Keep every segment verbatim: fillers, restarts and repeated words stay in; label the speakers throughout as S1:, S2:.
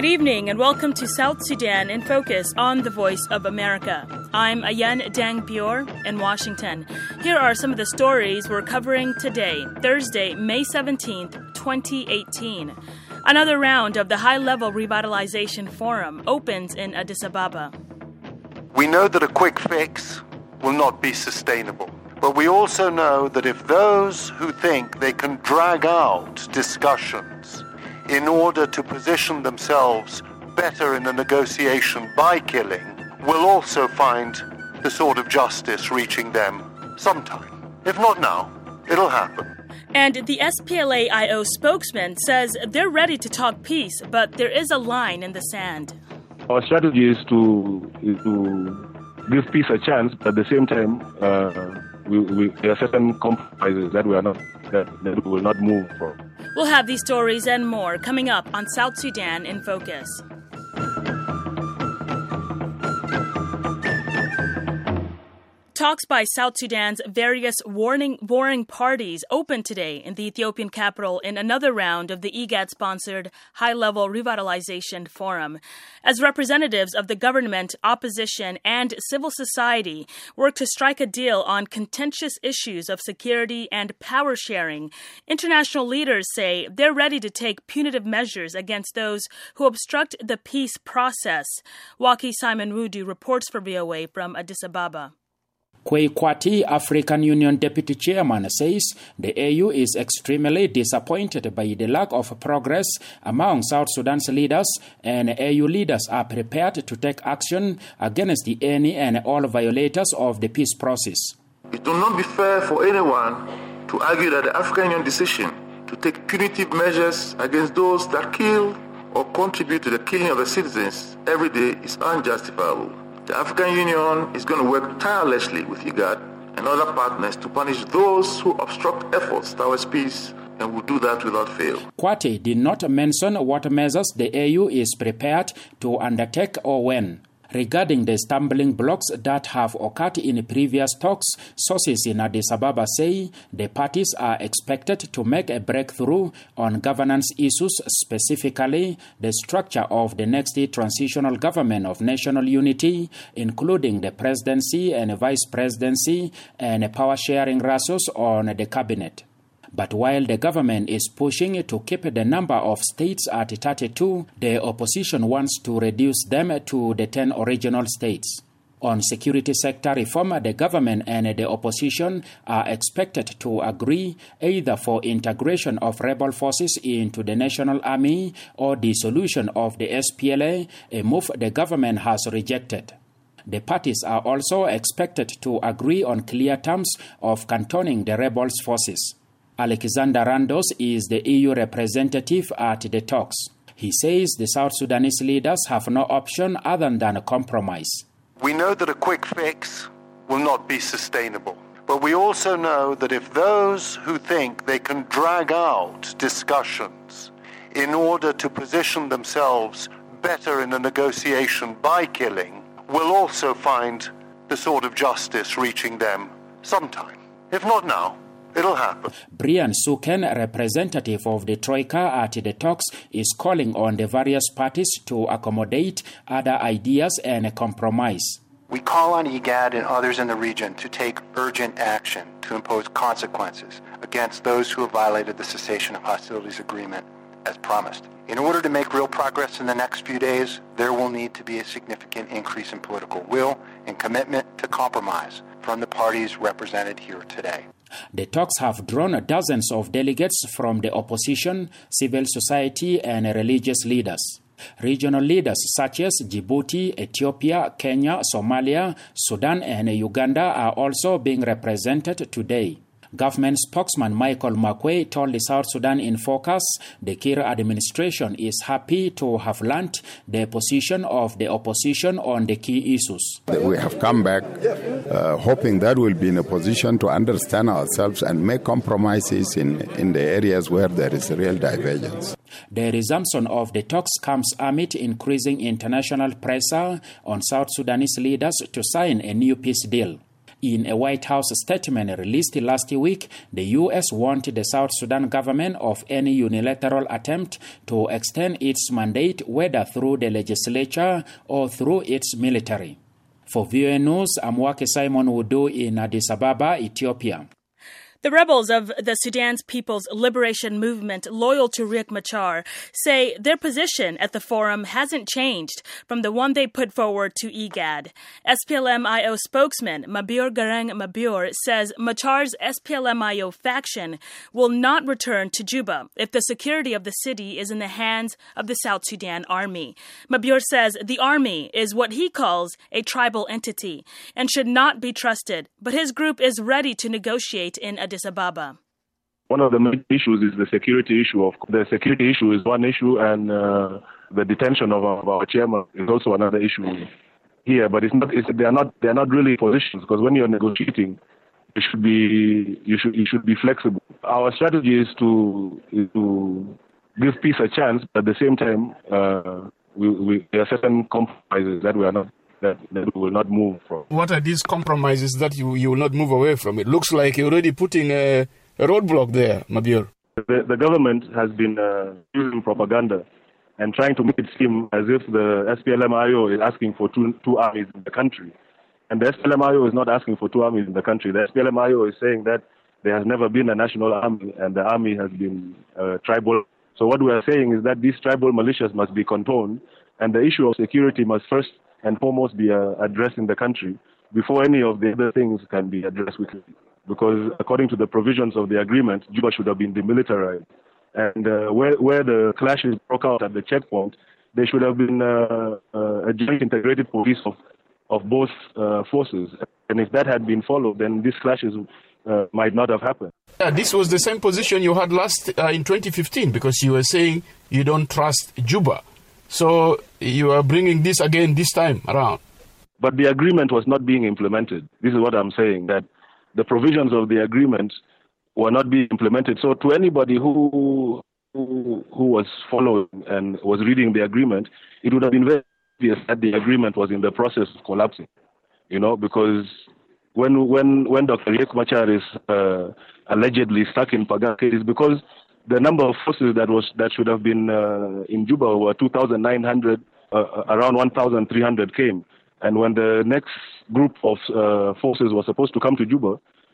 S1: Good evening and welcome to South Sudan in Focus on The Voice of America. I'm Ayan Dang Bior in Washington. Here are some of the stories we're covering today, Thursday, May seventeenth, twenty eighteen. Another round of the High-Level Revitalization Forum opens in Addis Ababa.
S2: We know that a quick fix will not be sustainable. But we also know that if those who think they can drag out discussions in order to position themselves better in a negotiation by killing, will also find the sort of justice reaching them sometime. If not now, it'll happen.
S1: And the S P L A I O spokesman says they're ready to talk peace, but there is a line in the sand.
S3: Our strategy is to, is to give peace a chance, but at the same time, uh, we, we, there are certain compromises that we are not that, that we will not move from.
S1: We'll have these stories and more coming up on South Sudan in Focus. Talks by South Sudan's various warning, warring parties opened today in the Ethiopian capital in another round of the IGAD-sponsored High-Level Revitalization Forum. As representatives of the government, opposition, and civil society work to strike a deal on contentious issues of security and power sharing, international leaders say they're ready to take punitive measures against those who obstruct the peace process. Waki Simon Wudu reports for V O A from Addis Ababa.
S4: Kwei Kwati, African Union Deputy Chairman, says the A U is extremely disappointed by the lack of progress among South Sudan's leaders, and A U leaders are prepared to take action against the any and all violators of the peace process.
S5: It will not be fair for anyone to argue that the African Union decision to take punitive measures against those that kill or contribute to the killing of the citizens every day is unjustifiable. The African Union is going to work tirelessly with IGAD and other partners to punish those who obstruct efforts towards peace, and will do that without fail.
S4: Kwati did not mention what measures the A U is prepared to undertake or when. Regarding the stumbling blocks that have occurred in previous talks, sources in Addis Ababa say the parties are expected to make a breakthrough on governance issues, specifically the structure of the next transitional government of national unity, including the presidency and vice presidency and power-sharing ratios on the cabinet. But while the government is pushing to keep the number of states at thirty-two, the opposition wants to reduce them to the ten original states. On security sector reform, the government and the opposition are expected to agree either for integration of rebel forces into the national army or dissolution of the S P L A, a move the government has rejected. The parties are also expected to agree on clear terms of cantonning the rebels' forces. Alexander Randos is the E U representative at the talks. He says the South Sudanese leaders have no option other than a compromise.
S2: We know that a quick fix will not be sustainable. But we also know that if those who think they can drag out discussions in order to position themselves better in a negotiation by killing, will also find the sort of justice reaching them sometime. If not now, it'll happen.
S4: Brian Suken, representative of the Troika at the talks, is calling on the various parties to accommodate other ideas and compromise.
S6: We call on IGAD and others in the region to take urgent action to impose consequences against those who have violated the cessation of hostilities agreement as promised. In order to make real progress in the next few days, there will need to be a significant increase in political will and commitment to compromise from the parties represented here today.
S4: The talks have drawn dozens of delegates from the opposition, civil society, and religious leaders. Regional leaders such as Djibouti, Ethiopia, Kenya, Somalia, Sudan, and Uganda are also being represented today. Government spokesman Michael Makwei told the South Sudan in Focus the Kir administration is happy to have learnt the position of the opposition on the key issues.
S7: We have come back uh, hoping that we'll be in a position to understand ourselves and make compromises in, in the areas where there is real divergence.
S4: The resumption of the talks comes amid increasing international pressure on South Sudanese leaders to sign a new peace deal. In a White House statement released last week, the U S warned the South Sudan government of any unilateral attempt to extend its mandate, whether through the legislature or through its military. For V O A News, I'm Wake Simon Wudu in Addis Ababa, Ethiopia.
S1: The rebels of the Sudan's People's Liberation Movement, loyal to Riek Machar, say their position at the forum hasn't changed from the one they put forward to I G A D. S P L M I O spokesman Mabior Garang Mabior says Machar's S P L M I O faction will not return to Juba if the security of the city is in the hands of the South Sudan Army. Mabior says the army is what he calls a tribal entity and should not be trusted, but his group is ready to negotiate in Addis Ababa.
S3: One of the main issues is the security issue. Of the security issue is one issue, and uh, the detention of our, of our chairman is also another issue here. But it's not. It's, they are not. They are not really positions, because when you're negotiating, you should be. You should. You should be flexible. Our strategy is to is to give peace a chance. But at the same time, uh, we, we there are certain compromises that we are not. That, that we will not move from.
S8: What are these compromises that you, you will not move away from? It looks like you're already putting a, a roadblock there, Mabior.
S3: The, the government has been uh, using propaganda and trying to make it seem as if the S P L M I O is asking for two, two armies in the country. And the S P L M I O is not asking for two armies in the country. The S P L M I O is saying that there has never been a national army and the army has been uh, tribal. So what we are saying is that these tribal militias must be contained, and the issue of security must first and foremost be uh, addressed in the country before any of the other things can be addressed quickly. Because according to the provisions of the agreement, Juba should have been demilitarized. And uh, where, where the clashes broke out at the checkpoint, there should have been uh, uh, a joint integrated police of, of both uh, forces. And if that had been followed, then these clashes uh, might not have happened.
S8: Yeah, this was the same position you had last uh, in twenty fifteen, because you were saying you don't trust Juba. So you are bringing this again this time around.
S3: But the agreement was not being implemented. This is what I'm saying, that the provisions of the agreement were not being implemented. So to anybody who who, who was following and was reading the agreement, it would have been very obvious that the agreement was in the process of collapsing. You know, because when when when Doctor Riek Machar is uh, allegedly stuck in Pagak, it is because the number of forces that was that should have been uh, in Juba were two thousand nine hundred, uh, around one thousand three hundred came. And when the next group of uh, forces was supposed to come to Juba,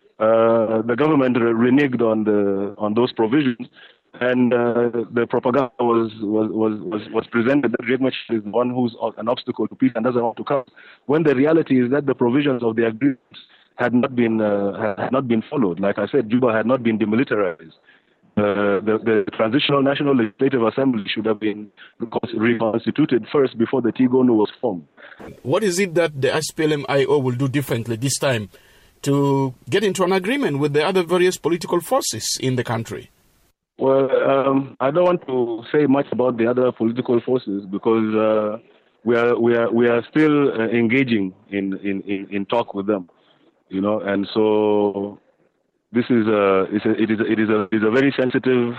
S3: uh, the government reneged on the on those provisions, and uh, the propaganda was was, was, was, was presented that Riek Machar is the one who's an obstacle to peace and doesn't want to come. When the reality is that the provisions of the agreement had not been uh, had not been followed. Like I said, Juba had not been demilitarized. Uh, the, the Transitional National Legislative Assembly should have been reconstituted first before the T G O N U was formed.
S8: What is it that the S P L M I O will do differently this time to get into an agreement with the other various political forces in the country?
S3: Well, um, I don't want to say much about the other political forces because uh, we are we are we are still uh, engaging in, in, in, in talk with them, you know, and so. This is a, it's a, it is a, it is a, it is a very sensitive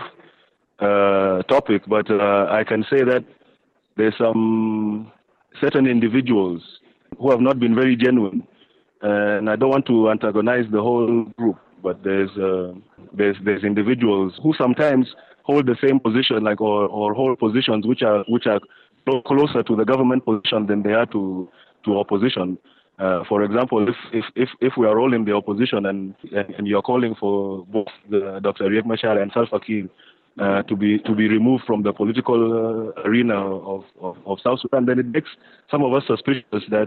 S3: uh, topic, but uh, I can say that there's some certain individuals who have not been very genuine, and I don't want to antagonize the whole group, but there's uh, there's there's individuals who sometimes hold the same position, like or, or hold positions which are which are closer to the government position than they are to to opposition. Uh, for example, if, if, if, if we are all in the opposition and, and, and you're calling for both the, Doctor Riek Machar and Salva Kiir uh, to be to be removed from the political uh, arena of, of, of South Sudan, then it makes some of us suspicious that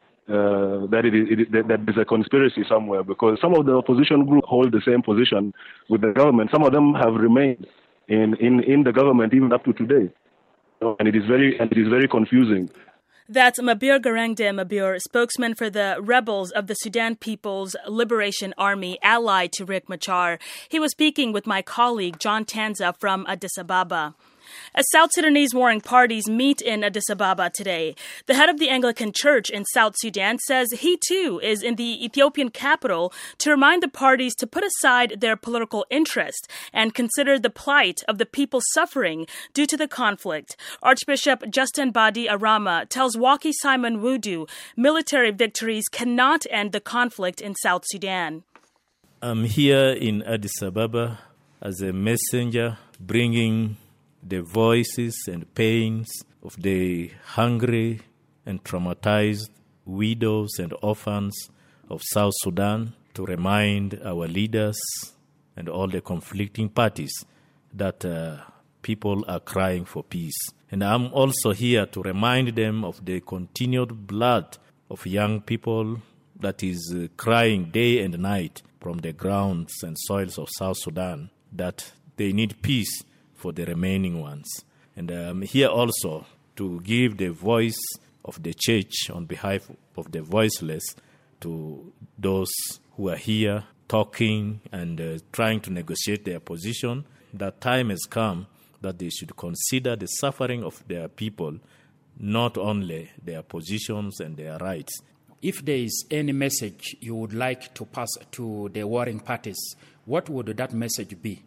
S3: uh, that it is it, that, that there's a conspiracy somewhere, because some of the opposition groups hold the same position with the government. Some of them have remained in, in, in the government even up to today, and it is very and it is very confusing.
S1: That's Mabior Garang Mabior, spokesman for the rebels of the Sudan People's Liberation Army allied to Riek Machar. He was speaking with my colleague John Tanza from Addis Ababa. As South Sudanese warring parties meet in Addis Ababa today, the head of the Anglican Church in South Sudan says he too is in the Ethiopian capital to remind the parties to put aside their political interest and consider the plight of the people suffering due to the conflict. Archbishop Justin Badi Arama tells Waki Simon Wudu military victories cannot end the conflict in South Sudan.
S9: I'm here in Addis Ababa as a messenger bringing the voices and pains of the hungry and traumatized widows and orphans of South Sudan to remind our leaders and all the conflicting parties that uh, people are crying for peace. And I'm also here to remind them of the continued blood of young people that is uh, crying day and night from the grounds and soils of South Sudan, that they need peace for the remaining ones. And I'm here also to give the voice of the church on behalf of the voiceless to those who are here talking and uh, trying to negotiate their position. That time has come that they should consider the suffering of their people, not only their positions and their rights.
S4: If there is any message you would like to pass to the warring parties, what would that message be?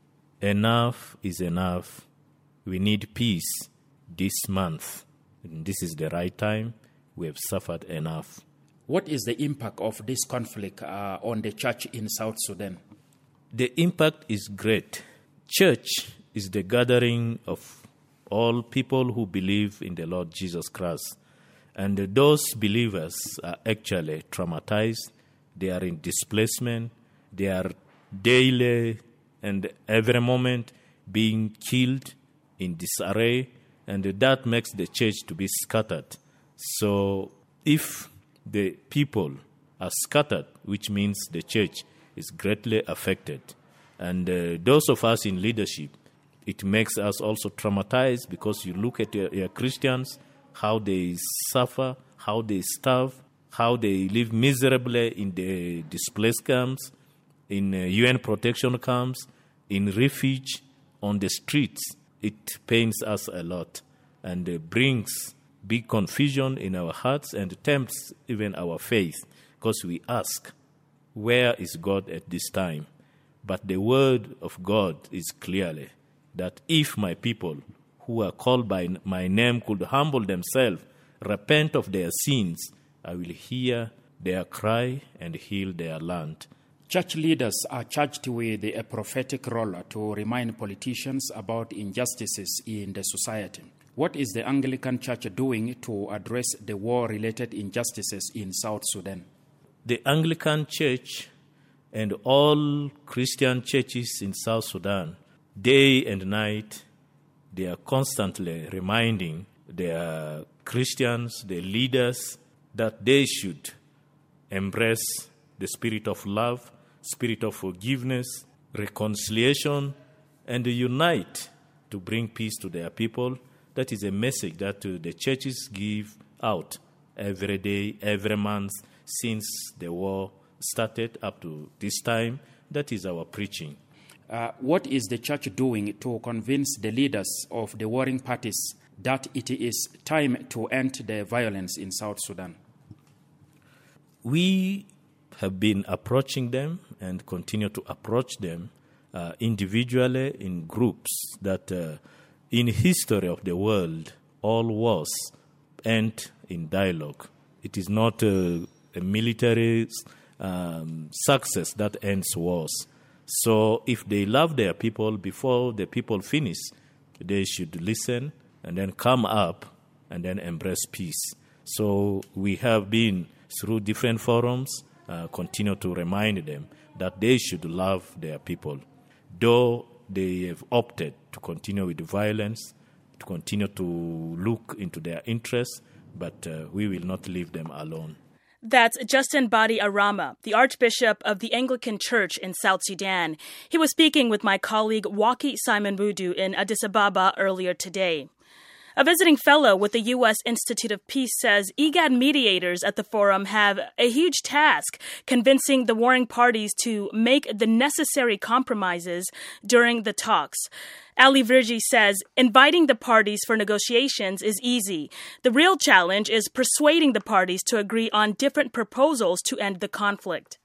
S9: Enough is enough. We need peace this month. And this is the right time. We have suffered enough.
S4: What is the impact of this conflict uh, on the church in South Sudan?
S9: The impact is great. Church is the gathering of all people who believe in the Lord Jesus Christ. And those believers are actually traumatized. They are in displacement. They are daily and every moment being killed in disarray. And that makes the church to be scattered. So if the people are scattered, which means the church is greatly affected. And uh, those of us in leadership, it makes us also traumatized because you look at your, your Christians, how they suffer, how they starve, how they live miserably in the displaced camps, in uh, U N protection camps, in refuge, on the streets. It pains us a lot and uh, brings big confusion in our hearts and tempts even our faith, because we ask, where is God at this time? But the word of God is clearly that if my people who are called by my name could humble themselves, repent of their sins, I will hear their cry and heal their land.
S4: Church leaders are charged with a prophetic role to remind politicians about injustices in the society. What is the Anglican Church doing to address the war-related injustices in South Sudan?
S9: The Anglican Church and all Christian churches in South Sudan, day and night, they are constantly reminding their Christians, their leaders, that they should embrace the spirit of love, spirit of forgiveness, reconciliation, and unite to bring peace to their people. That is a message that uh, the churches give out every day, every month, since the war started up to this time. That is our preaching.
S4: Uh, what is the church doing to convince the leaders of the warring parties that it is time to end the violence in South Sudan?
S9: We have been approaching them and continue to approach them uh, individually, in groups, that uh, in history of the world, all wars end in dialogue. It is not uh, a military um, success that ends wars. So if they love their people, before the people finish, they should listen and then come up and then embrace peace. So we have been through different forums, uh, continue to remind them that they should love their people. Though they have opted to continue with violence, to continue to look into their interests, but uh, we will not leave them alone.
S1: That's Justin Badi Arama, the Archbishop of the Anglican Church in South Sudan. He was speaking with my colleague Waki Simon Wudu in Addis Ababa earlier today. A visiting fellow with the U S Institute of Peace says IGAD mediators at the forum have a huge task convincing the warring parties to make the necessary compromises during the talks. Ali Virgi says inviting the parties for negotiations is easy. The real challenge is persuading the parties to agree on different proposals to end the conflict.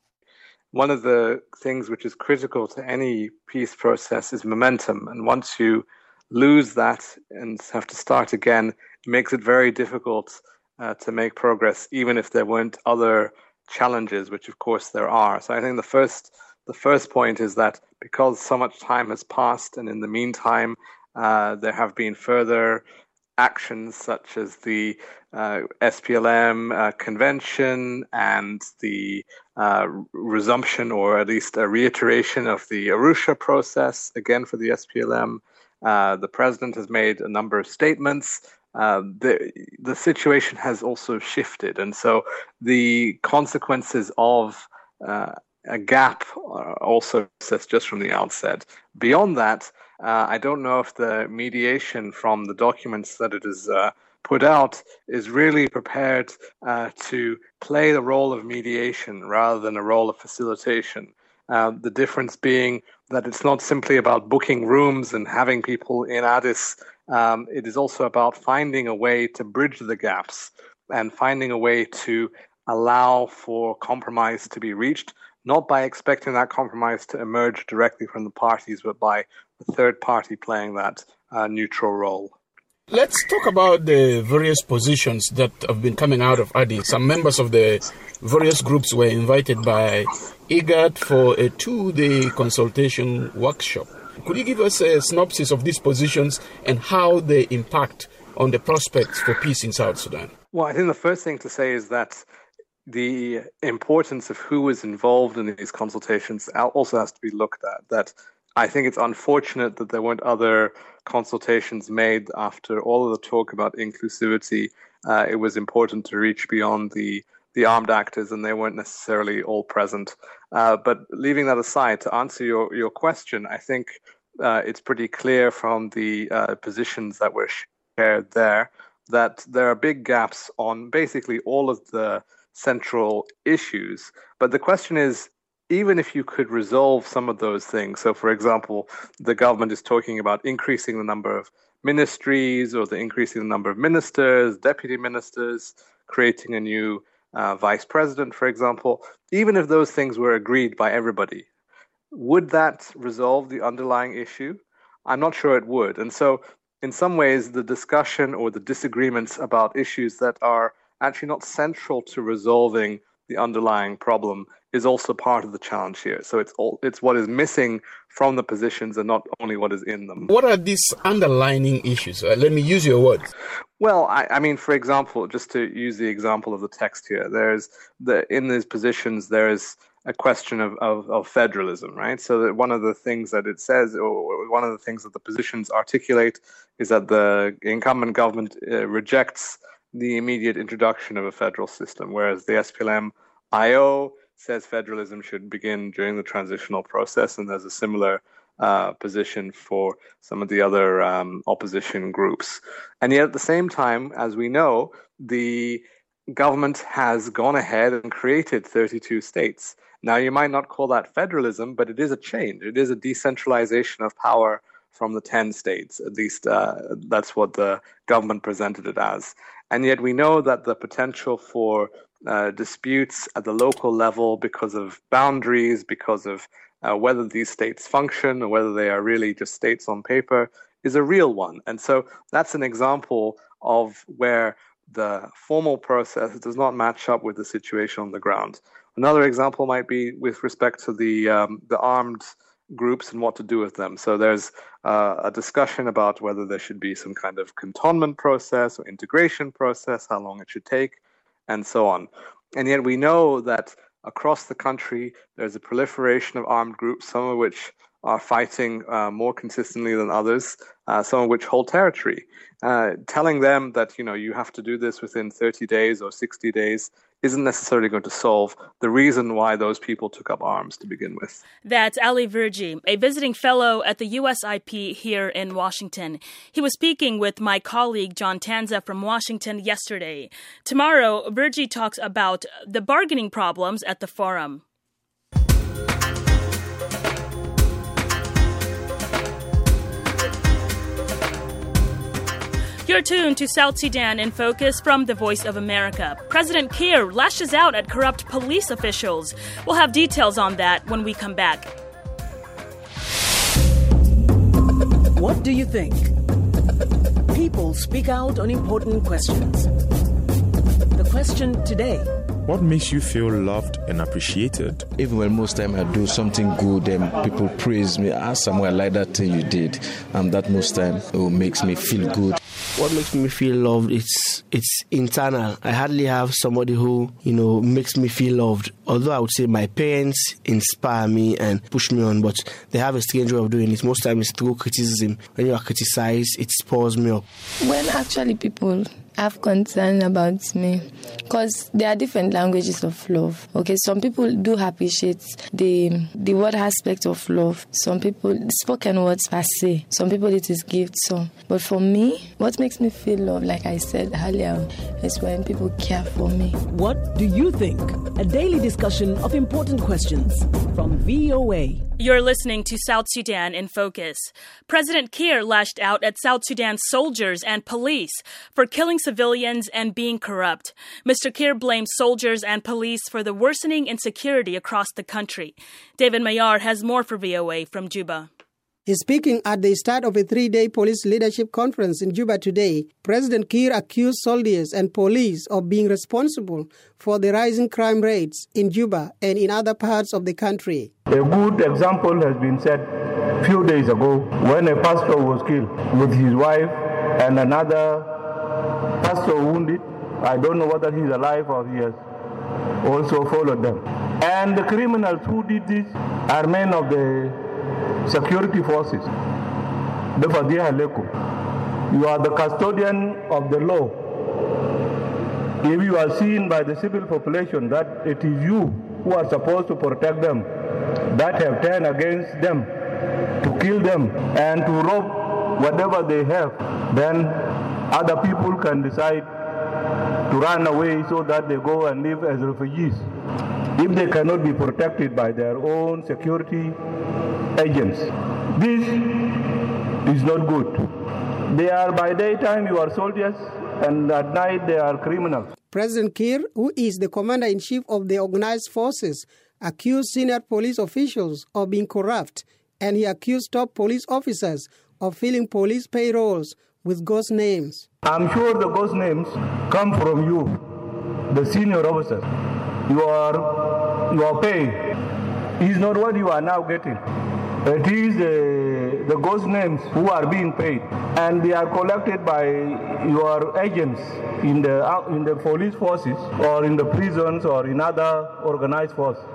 S10: One of the things which is critical to any peace process is momentum. And once you lose that and have to start again, it makes it very difficult uh, to make progress, even if there weren't other challenges, which of course there are. So I think the first the first point is that because so much time has passed, and in the meantime uh, there have been further actions such as the uh, S P L M uh, convention and the uh, resumption, or at least a reiteration of the Arusha process, again for the S P L M. Uh, the president has made a number of statements. Uh, the the situation has also shifted, and so the consequences of uh, a gap are also assessed just from the outset. Beyond that, uh, I don't know if the mediation from the documents that it has uh, put out is really prepared uh, to play the role of mediation rather than a role of facilitation. Uh, the difference being that it's not simply about booking rooms and having people in Addis. Um, it is also about finding a way to bridge the gaps and finding a way to allow for compromise to be reached, not by expecting that compromise to emerge directly from the parties, but by the third party playing that uh, neutral role.
S8: Let's talk about the various positions that have been coming out of Addis. Some members of the various groups were invited by IGAD for a two-day consultation workshop. Could you give us a synopsis of these positions and how they impact on the prospects for peace in South Sudan?
S10: Well, I think the first thing to say is that the importance of who was involved in these consultations also has to be looked at. That I think it's unfortunate that there weren't other consultations made after all of the talk about inclusivity. Uh, it was important to reach beyond the, the armed actors, and they weren't necessarily all present. Uh, but leaving that aside, to answer your, your question, I think uh, it's pretty clear from the uh, positions that were shared there that there are big gaps on basically all of the central issues. But the question is, even if you could resolve some of those things, so for example, the government is talking about increasing the number of ministries or the increasing the number of ministers, deputy ministers, creating a new uh, vice president, for example, even if those things were agreed by everybody, would that resolve the underlying issue? I'm not sure it would. And so in some ways, the discussion or the disagreements about issues that are actually not central to resolving the underlying problem is also part of the challenge here. So it's all, it's what is missing from the positions and not only what is in them.
S8: What are these underlying issues? Uh, let me use your words.
S10: Well, I, I mean, for example, just to use the example of the text here, there's the in these positions there is a question of, of, of federalism, right? So that one of the things that it says, or one of the things that the positions articulate, is that the incumbent government uh, rejects the immediate introduction of a federal system, whereas the S P L M I O says federalism should begin during the transitional process, and there's a similar uh, position for some of the other um, opposition groups. And yet at the same time, as we know, the government has gone ahead and created thirty-two states. Now, you might not call that federalism, but it is a change. It is a decentralization of power from the ten states. At least uh, that's what the government presented it as. And yet we know that the potential for uh, disputes at the local level because of boundaries, because of uh, whether these states function or whether they are really just states on paper, is a real one. And so that's an example of where the formal process does not match up with the situation on the ground. Another example might be with respect to the um, the armed groups and what to do with them. So there's uh, a discussion about whether there should be some kind of cantonment process or integration process, how long it should take, and so on. And yet we know that across the country, there's a proliferation of armed groups, some of which are fighting uh, more consistently than others, uh, some of which hold territory. Uh, telling them that, you know, you have to do this within thirty days or sixty days isn't necessarily going to solve the reason why those people took up arms to begin with.
S1: That's Ali Verji, a visiting fellow at the U S I P here in Washington. He was speaking with my colleague John Tanza from Washington yesterday. Tomorrow, Verji talks about the bargaining problems at the forum. You're tuned to South Sudan in Focus from the Voice of America. President Kiir lashes out at corrupt police officials. We'll have details on that when we come back.
S11: What do you think? People speak out on important questions. The question today:
S12: what makes you feel loved and appreciated?
S13: Even when most time I do something good and people praise me, ah, somewhere like that thing you did, and that most time it makes me feel good.
S14: What makes me feel loved, it's it's internal. I hardly have somebody who, you know, makes me feel loved. Although I would say my parents inspire me and push me on, but they have a strange way of doing it. Most times it's through criticism. When you are criticized, it spurs me up.
S15: When actually people have concern about me, because there are different languages of love. Okay, some people do appreciate the the word aspect of love. Some people spoken words per se. Some people it is gift. So, but for me, what makes me feel love, like I said earlier, is when people care for me.
S11: What do you think? A daily discussion of important questions from V O A.
S1: You're listening to South Sudan in Focus. President Kiir lashed out at South Sudan's soldiers and police for killing civilians and being corrupt. Mister Kiir blames soldiers and police for the worsening insecurity across the country. David Mayar has more for V O A from Juba.
S16: He's speaking at the start of a three-day police leadership conference in Juba today. President Kiir accused soldiers and police of being responsible for the rising crime rates in Juba and in other parts of the country.
S17: A good example has been set a few days ago when a pastor was killed with his wife and another pastor wounded. I don't know whether he's alive or he has also followed them. And the criminals who did this are men of the security forces. You are the custodian of the law. If you are seen by the civil population that it is you who are supposed to protect them, that have turned against them, to kill them and to rob whatever they have, then other people can decide to run away so that they go and live as refugees. If they cannot be protected by their own security agents, this is not good. They are by daytime you are soldiers and at night they are criminals.
S16: President Kiir, who is the commander-in-chief of the organized forces, accused senior police officials of being corrupt, and he accused top police officers of filling police payrolls with ghost names.
S17: I'm sure the ghost names come from you, the senior officers. Your, your pay is not what you are now getting. It is uh, the ghost names who are being paid, and they are collected by your agents in the uh, in the police forces or in the prisons or in other organized forces.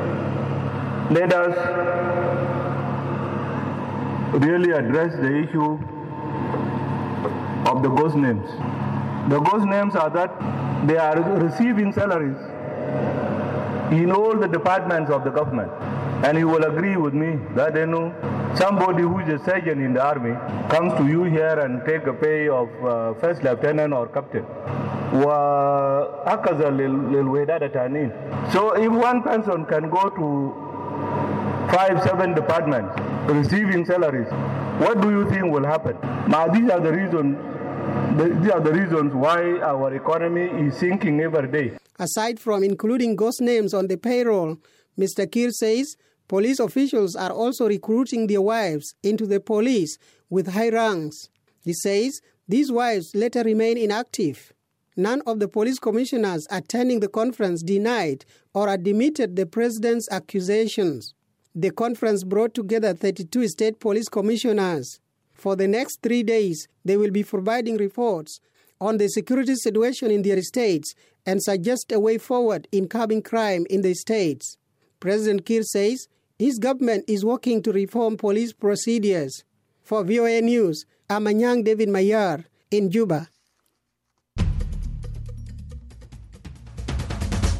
S17: Let us really address the issue of the ghost names. The ghost names are that they are receiving salaries in all the departments of the government. And you will agree with me that, you know, somebody who is a sergeant in the army comes to you here and take a pay of uh, first lieutenant or captain. So if one person can go to five, seven departments receiving salaries, what do you think will happen? Now these are the reasons these are the reasons why our economy is sinking every day.
S16: Aside from including ghost names on the payroll, Mister Kiir says police officials are also recruiting their wives into the police with high ranks. He says these wives later remain inactive. None of the police commissioners attending the conference denied or admitted the president's accusations. The conference brought together thirty-two state police commissioners. For the next three days, they will be providing reports on the security situation in their states and suggest a way forward in curbing crime in the states. President Kiir says his government is working to reform police procedures. For V O A News, I'm Anyang David Mayar in Juba.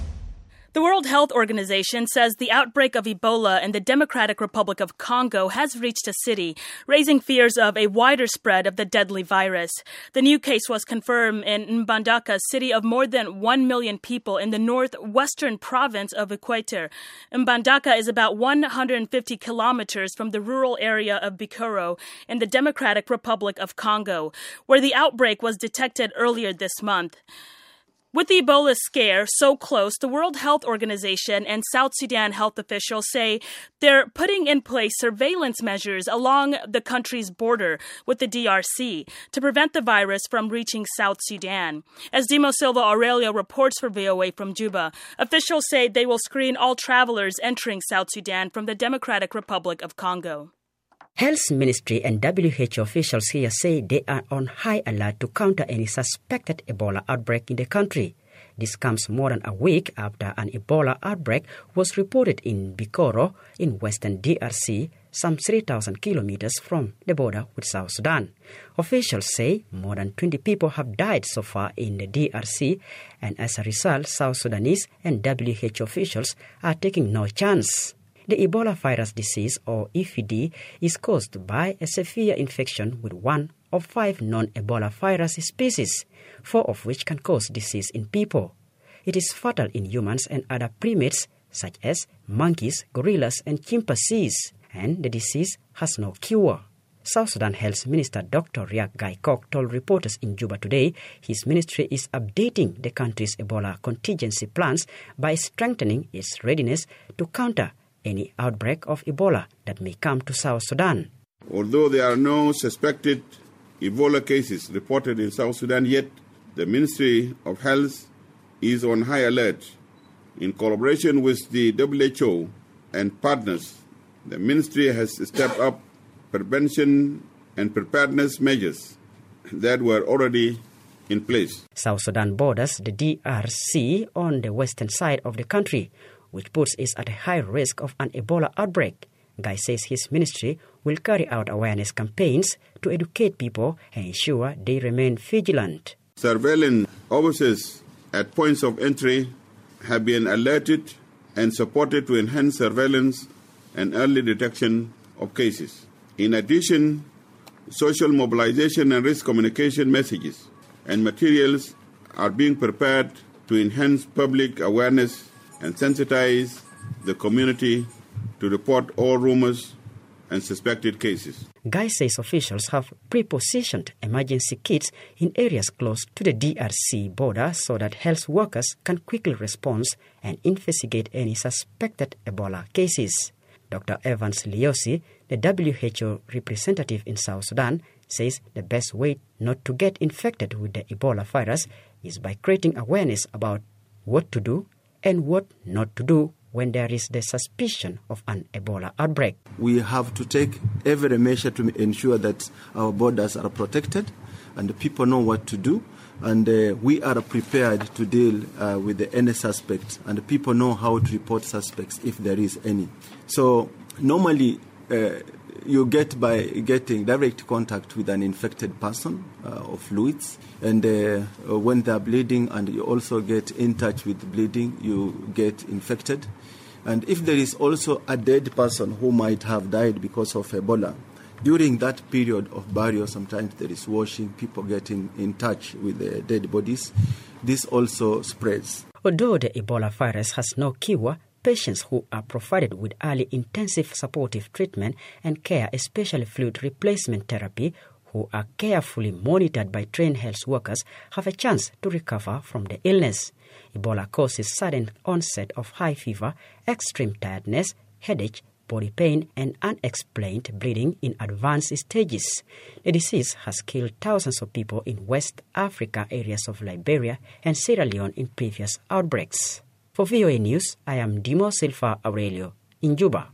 S1: The World Health Organization says the outbreak of Ebola in the Democratic Republic of Congo has reached a city, raising fears of a wider spread of the deadly virus. The new case was confirmed in Mbandaka, city of more than one million people in the northwestern province of Equateur. Mbandaka is about one hundred fifty kilometers from the rural area of Bikoro in the Democratic Republic of Congo, where the outbreak was detected earlier this month. With the Ebola scare so close, the World Health Organization and South Sudan health officials say they're putting in place surveillance measures along the country's border with the D R C to prevent the virus from reaching South Sudan. As Dimo Silva Aurelio reports for V O A from Juba, officials say they will screen all travelers entering South Sudan from the Democratic Republic of Congo.
S18: Health Ministry and W H O officials here say they are on high alert to counter any suspected Ebola outbreak in the country. This comes more than a week after an Ebola outbreak was reported in Bikoro in western D R C, some three thousand kilometers from the border with South Sudan. Officials say more than twenty people have died so far in the D R C, and as a result, South Sudanese and W H O officials are taking no chance. The Ebola virus disease, or E V D, is caused by a severe infection with one of five non-Ebola virus species, four of which can cause disease in people. It is fatal in humans and other primates, such as monkeys, gorillas, and chimpanzees, and the disease has no cure. South Sudan Health Minister Doctor Riek Gai Kok told reporters in Juba today his ministry is updating the country's Ebola contingency plans by strengthening its readiness to counter any outbreak of Ebola that may come to South Sudan.
S19: Although there are no suspected Ebola cases reported in South Sudan yet, the Ministry of Health is on high alert. In collaboration with the W H O and partners, the Ministry has stepped up prevention and preparedness measures that were already in place.
S18: South Sudan borders the D R C on the western side of the country, which puts it at a high risk of an Ebola outbreak. Guy says his ministry will carry out awareness campaigns to educate people and ensure they remain vigilant.
S19: Surveillance officers at points of entry have been alerted and supported to enhance surveillance and early detection of cases. In addition, social mobilization and risk communication messages and materials are being prepared to enhance public awareness and sensitize the community to report all rumors and suspected cases.
S18: Guy says officials have pre-positioned emergency kits in areas close to the D R C border so that health workers can quickly respond and investigate any suspected Ebola cases. Doctor Evans Liosi, the W H O representative in South Sudan, says the best way not to get infected with the Ebola virus is by creating awareness about what to do and what not to do when there is the suspicion of an Ebola outbreak.
S20: We have to take every measure to ensure that our borders are protected and the people know what to do, and uh, we are prepared to deal uh, with the, any suspect, and the people know how to report suspects if there is any. So normally uh, you get by getting direct contact with an infected person uh, or fluids, and uh, when they are bleeding and you also get in touch with bleeding, you get infected. And if there is also a dead person who might have died because of Ebola, during that period of burial, sometimes there is washing, people getting in touch with the dead bodies. This also spreads.
S18: Although the Ebola virus has no cure, patients who are provided with early intensive supportive treatment and care, especially fluid replacement therapy, who are carefully monitored by trained health workers, have a chance to recover from the illness. Ebola causes sudden onset of high fever, extreme tiredness, headache, body pain, and unexplained bleeding in advanced stages. The disease has killed thousands of people in West Africa areas of Liberia and Sierra Leone in previous outbreaks. For V O A News, I am Dimo Silva Aurelio in Juba.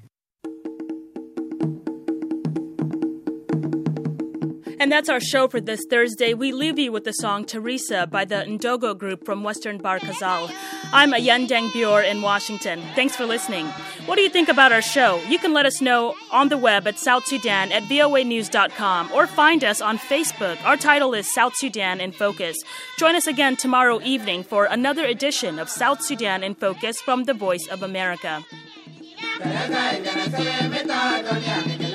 S1: And that's our show for this Thursday. We leave you with the song Teresa by the Ndogo group from Western Bar Kazal. I'm Yandeng Bure in Washington. Thanks for listening. What do you think about our show? You can let us know on the web at South Sudan at V O A news dot com or find us on Facebook. Our title is South Sudan in Focus. Join us again tomorrow evening for another edition of South Sudan in Focus from the Voice of America.